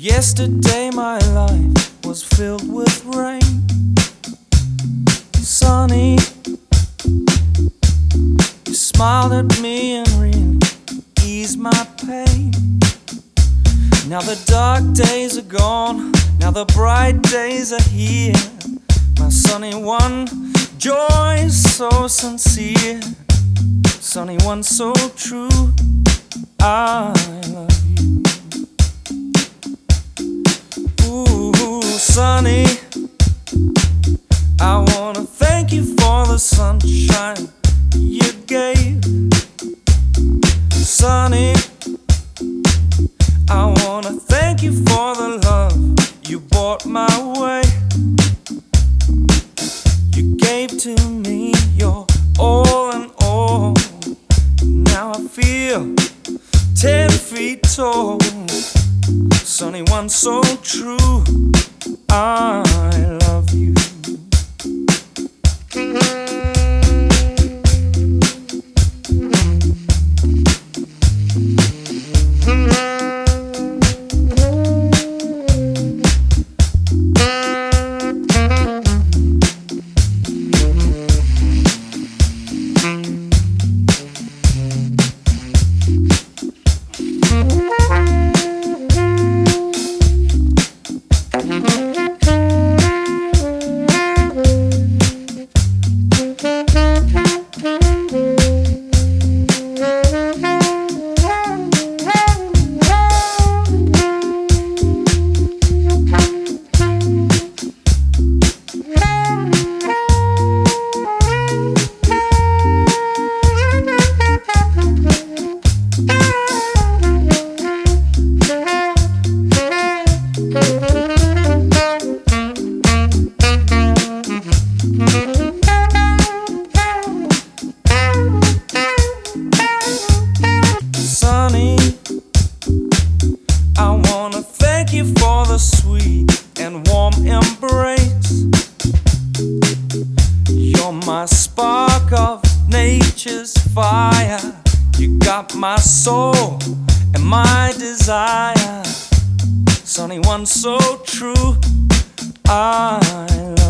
Yesterday my life was filled with rain. Sunny, you smiled at me and really eased my pain. Now the dark days are gone, now the bright days are here. My sunny one, joy is so sincere. Sunny one, so true, I love you. Ooh, sunny, I wanna thank you for the sunshine you gave. Sunny, I wanna thank you for the love you brought my way. You gave to me your all in all. Now I feel 10 feet tall. Sunny one, so true, I love you. Sunny, I wanna thank you for the sweet and warm embrace. You're my spark of nature's fire. You got my soul and my desire. Sunny one, so true, I love you.